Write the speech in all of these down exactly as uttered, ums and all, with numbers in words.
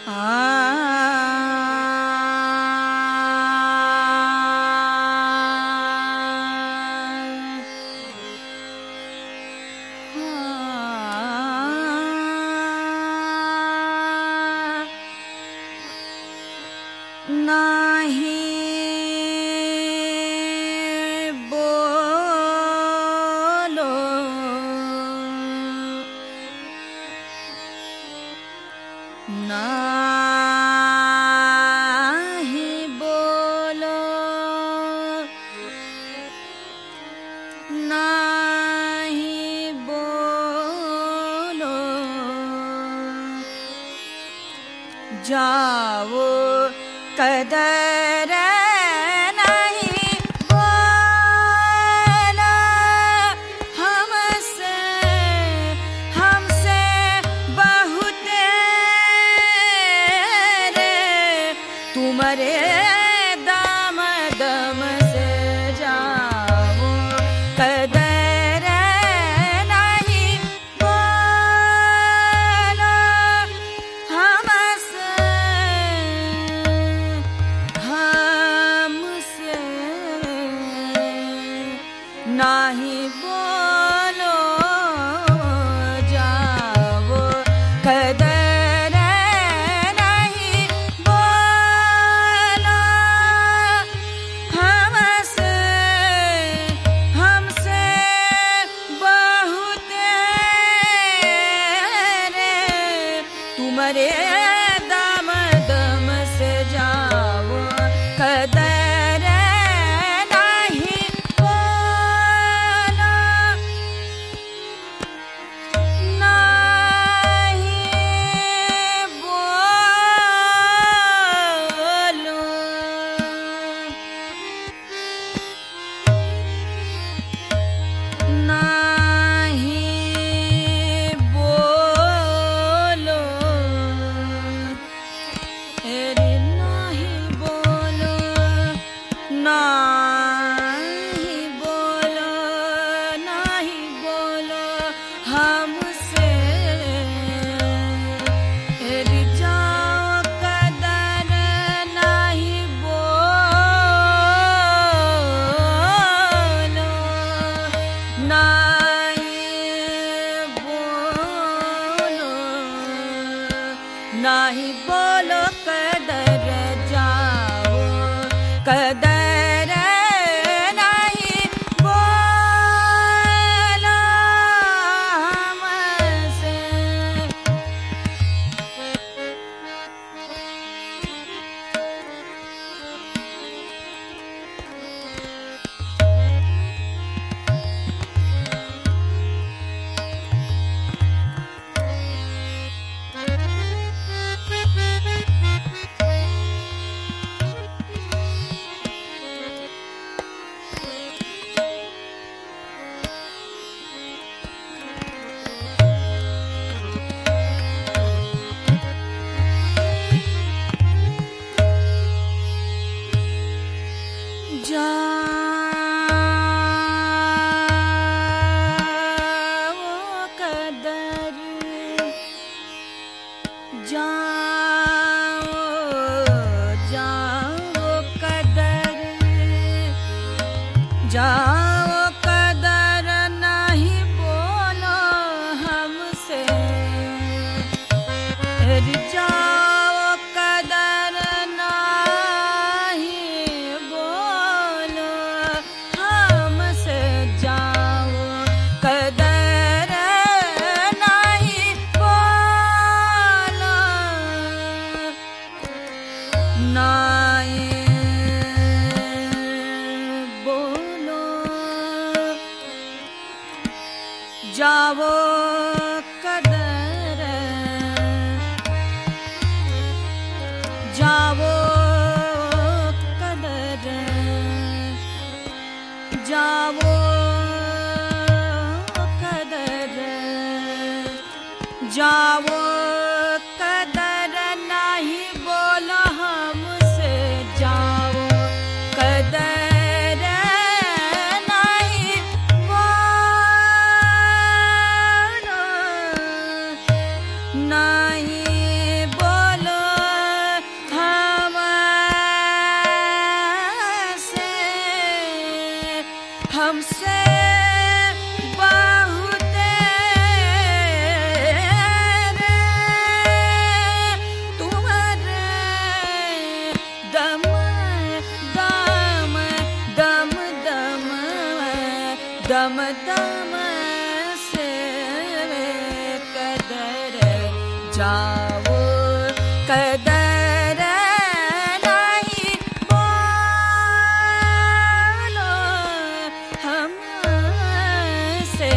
जाओ कदर नहीं बोला हमसे हमसे बहुत रे तुम्हारे दम दम से जाओ कदर नहीं बोला हमसे नहीं बोलो जाओ कदर नहीं बोलो हमसे हमसे बहुत रे तुम्हारे दम दम से जाओ कदर नहीं बोलो कदर जाओ कदर नहीं बोला हमसे जाओ कदर जाओ जाओ कदर जाओ कदर नहीं बोलो हमसे जाओ कदर जाओ कदर जाओ कदर जाओ कदर जाओ कदर नहीं बोलो हमसे जाओ कदर नहीं बोलो हमसे बहुते रे तुम्हारे दम दम दम दम दम दम से कदर जाओ कदर नहीं बोलो हमसे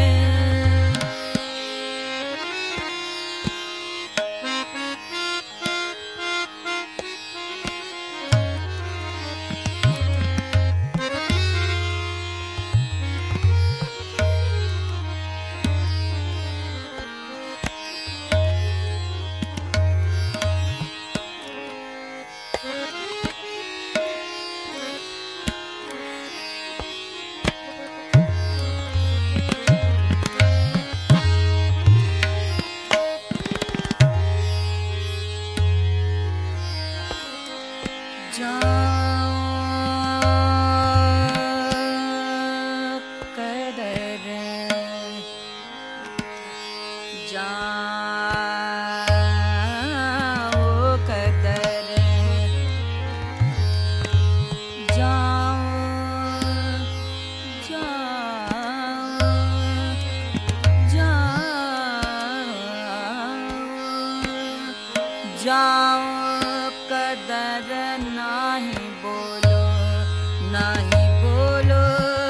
जाओ कदर नहीं बोलो नहीं बोलो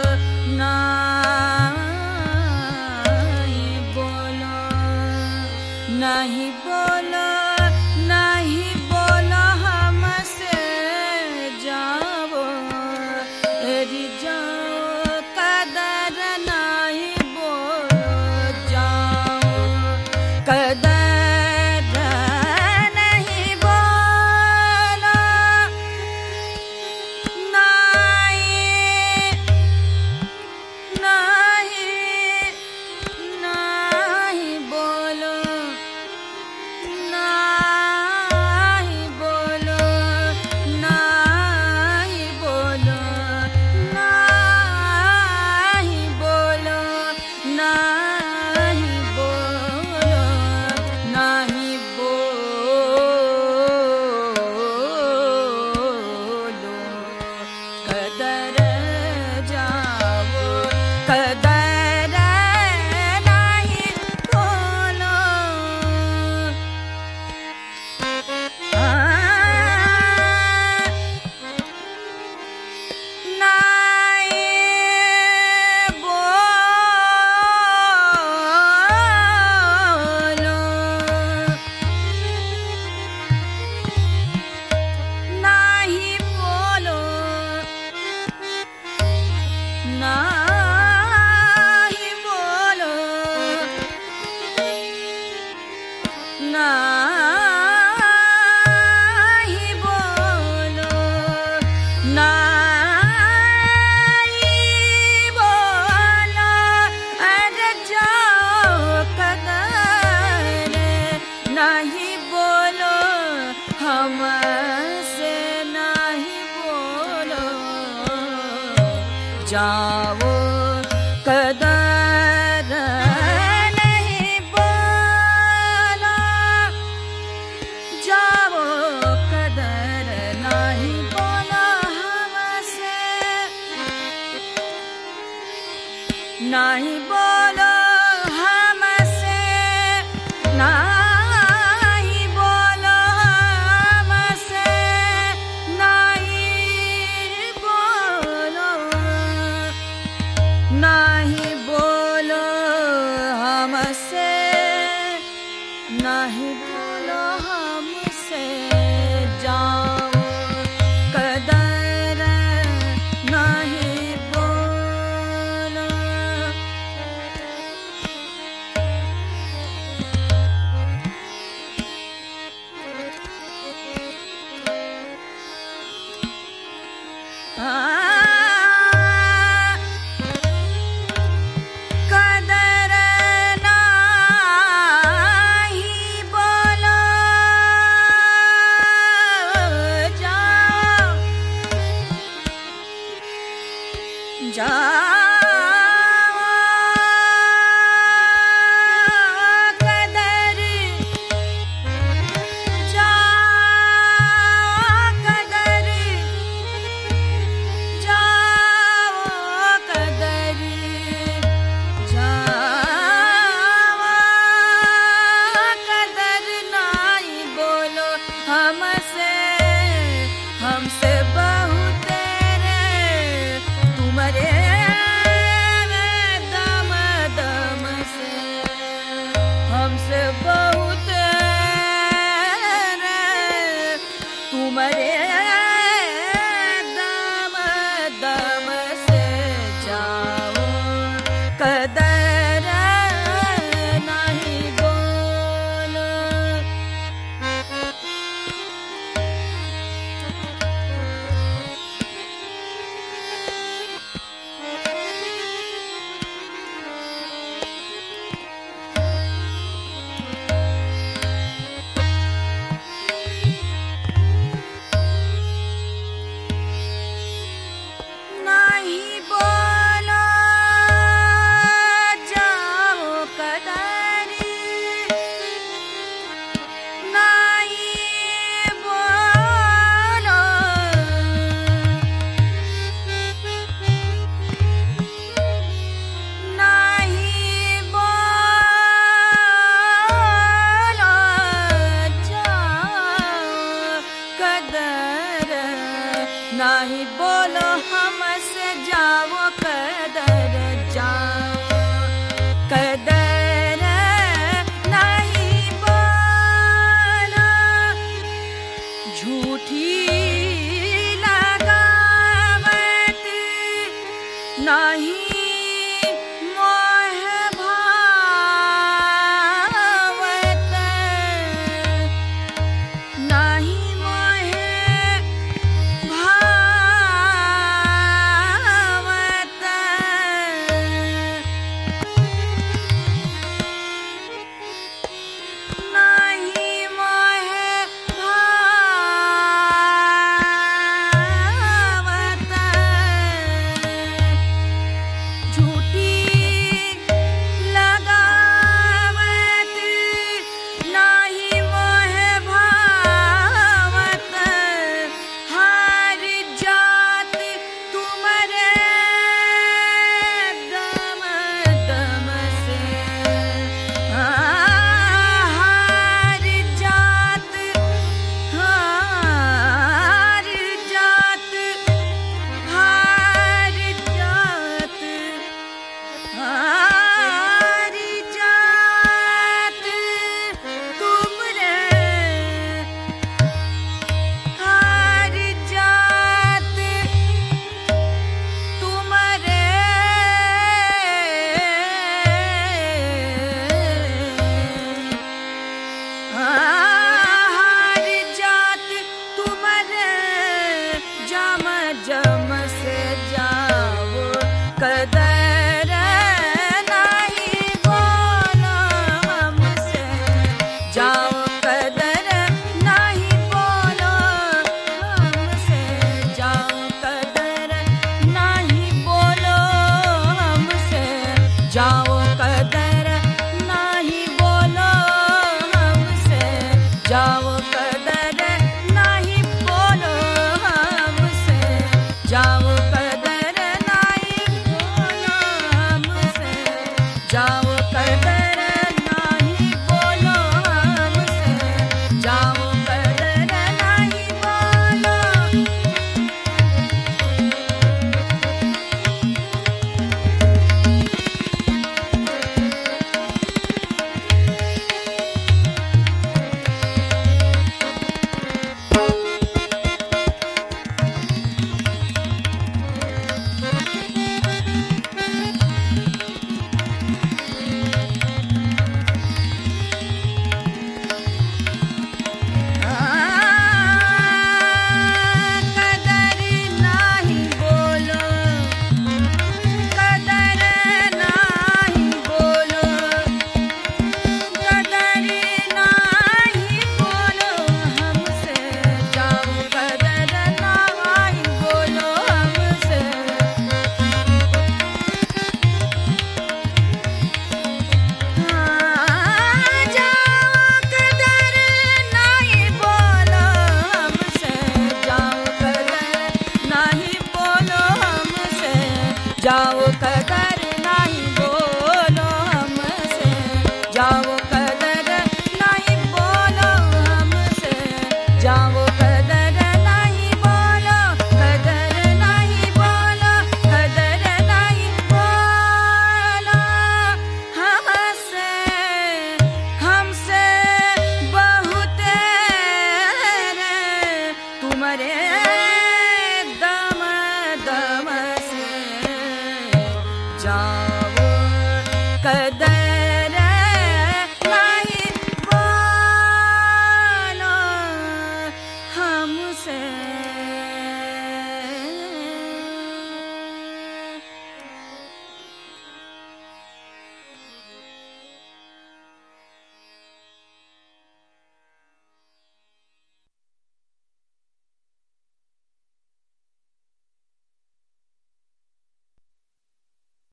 नहीं बोलो नहीं बोलो नहीं बोलो हमसे जाओ रे जाओ कदर नहीं बोलो जाओ कदर नहीं बोलो नहीं बोलो अरे जाओ कदर नहीं बोलो हमसे नहीं बोलो जाओ कदर नहीं बोलो हमसे नहीं बोलो हमसे नहीं बोलो नहीं बोलो हमसे नहीं बोलो हमसे जाओ कदर नहीं बोलो कदर नहीं बोलो जाओ जाओ कदर नहीं बोलो। नहीं बोलो जाओ कदरी, नहीं बोलो नहीं बोलो जाओ कदर, नहीं बोलो हमसे जाओ कदर, जाओ कदर नहीं बोलो। झूठी लगावत नहीं मोह भावत, नहीं मोह भावत। नहीं मोह भावत। झूठी लगावत नहीं मोह भावत। हार जात तुम्हारे दम दम से, हार जात हार जात हार जात हार जात तुमरे, हार जात तुम्हारे हार जात तुम्हारे जम जम से जाओ कदर नहीं बोलो हमसे, जाओ कदर नहीं बोलो हमसे, जाओ कदर नहीं बोलो हमसे, जाओ कदर नहीं बोलो हमसे, जाओ कदर नहीं बोलो हमसे, जाओ कदर नहीं बोलो हमसे, जाओ कदर नहीं बोलो हमसे, जाओ कदर नहीं बोलो। कदर नहीं बोलो, कदर नहीं बोलो, कदर नहीं बोलो हमसे, जाओ कदर नहीं बोलो हमसे। जाओ कदर नहीं बोलो हमसे, जाओ कदर नहीं बोलो हमसे, जाओ कदर नहीं बोलो हमसे, जाओ कदर नहीं बोलो हमसे, जाओ कदर नहीं बोलो, कदर नहीं बोलो, कदर नहीं बोलो हमसे, हमसे बहुत रे तुम्हारे दम दम से जाओ कदर